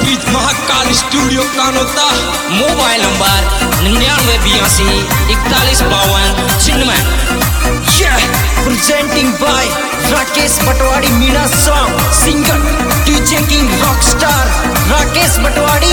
Beach Mahakal studio Kanota. Mobile number 998241 presenting by Rakesh Batwadi Meena song singer DJ King Rockstar Rakesh Batwadi।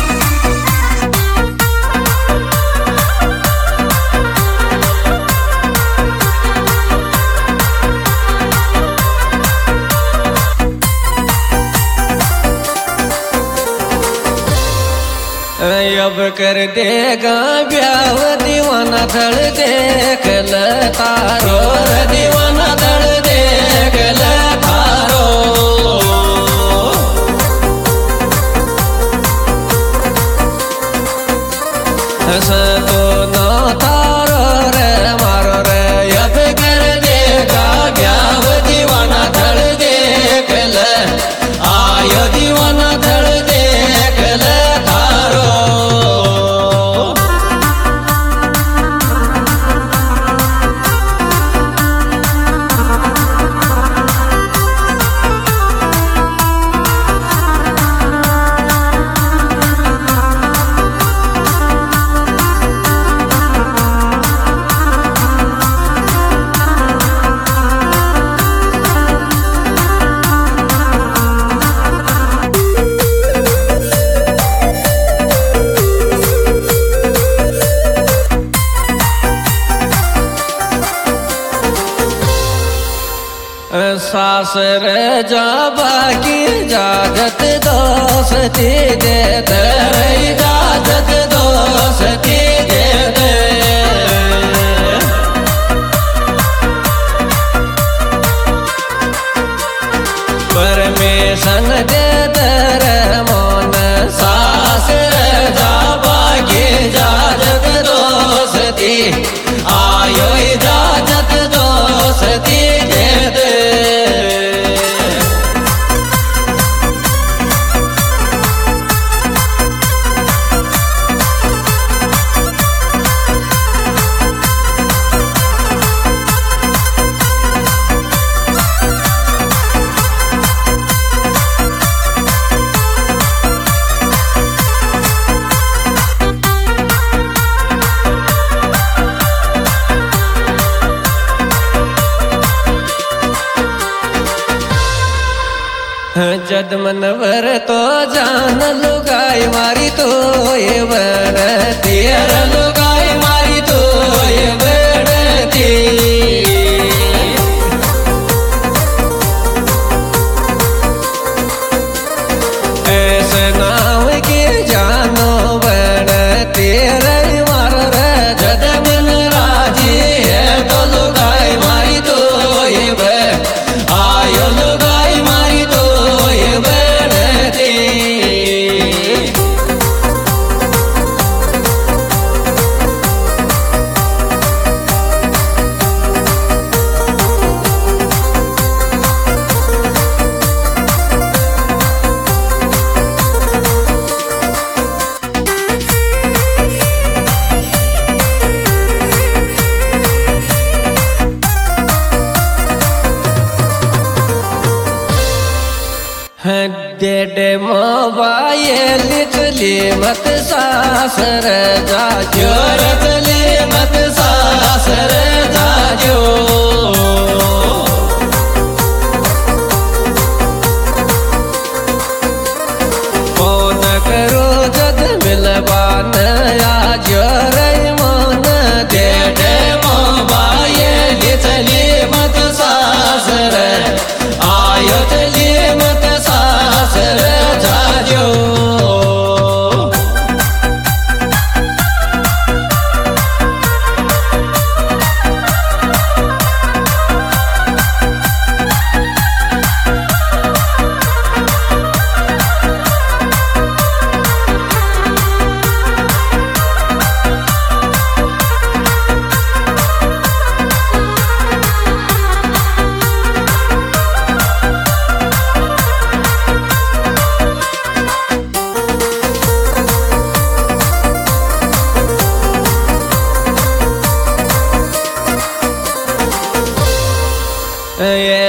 अब कर देगा ब्याह दीवाना धड़ देख ल तारो दीवाना धड़ देख ल तारो हस तो ना तारो रे मारो रे अब कर देगा ब्याह दीवाना धड़ देख ल आयो दीवाना धड़ देख ल सासर जाबा की इजाजत दोस्ती दे दे इजाजत दोस्ती दे दे परमेशन दे दे मोन सासर जाबा की इजाजत दोस्ती आयो इजाजत दोस्ती दे दे। जद मनवर तो जान लुगाई मारी तो ये बनती लुगाई मारी तो ये बनती ऐसे नाम के जानो बनती मार रे जद मन राजी है तो लुगाई मारी तो ये आयो लुगाई मारी तो डेडे मोबाइल चली मत सासर जाजो चली मत सासर जाजो फोन करो जद मिलवान आजो रे मन डेडे मोबाइल चली मत सासर आयो चली मत सासर जाजो।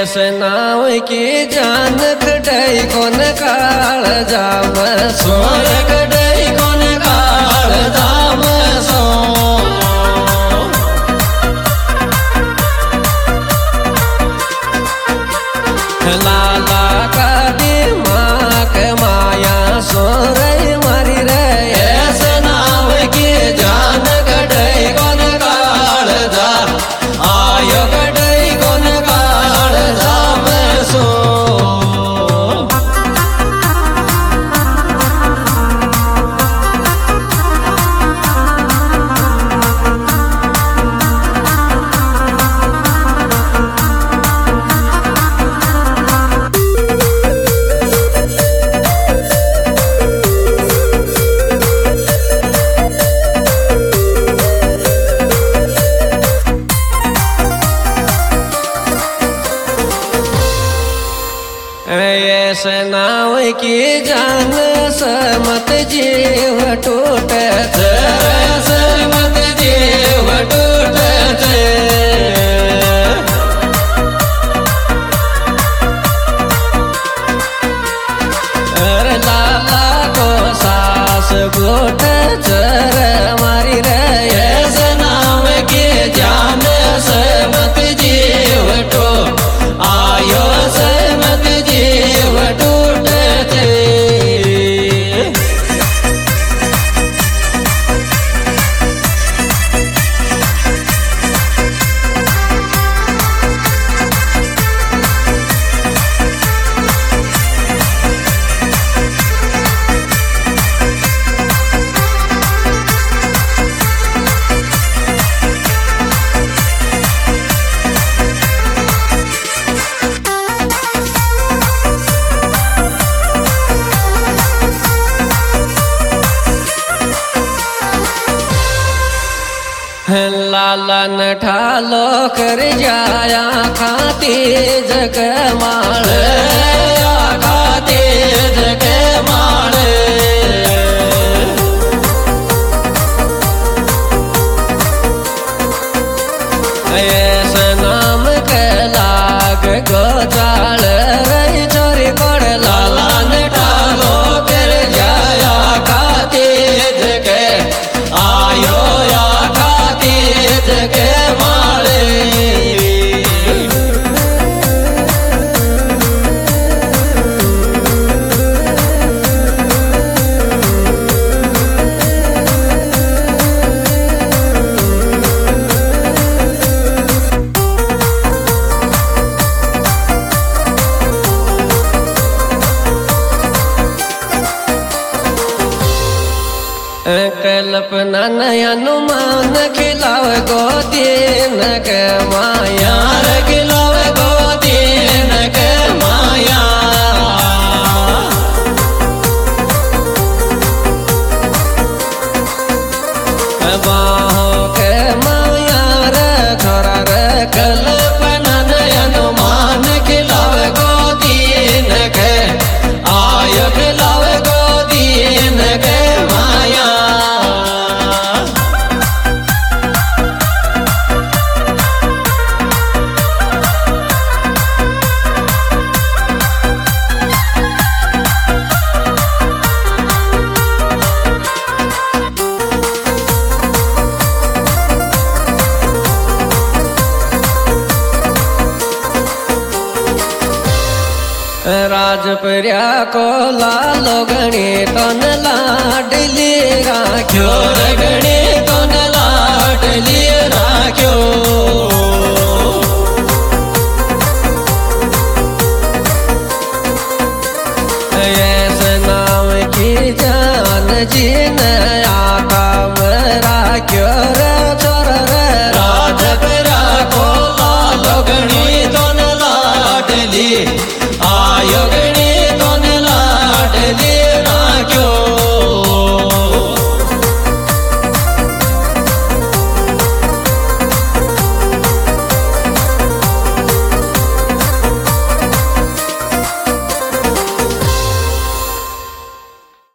ऐसे नाव की जान कटाई कोन काल जाम सोर कटाई कोन काल जाम सो लाला का दिमाग माया सोर मारी रे ऐसे नाव की जान कटाई कोन काल जा आयो कटाई कोन काल जाम सो ऐसे नाव की जान समत जीव टूट समत जीव टूट लाला को सास गोट चर मारी रे ऐसे नाव की जान समत जीव टूट आयो समत जीव टूटते लालन ठालो कर जाया खाती जग माल खाती जग माल ऐसा नाम के लाग गोचाल रही चोरी पड़ लालन ठालो कर जाया खाती जग आयो या जग माले कल्पना अनुमान खिलाव गोदीन के माया खिलाव गोदीन के माया बाहों के माया रे छोरा रे कल्पना अनुमान खिलाव गोदीन के आय खिलाव गोदीन के माया राजप्रिया को लालो गणी तन लाडली राख्यो गणी तन लाडली राख्यो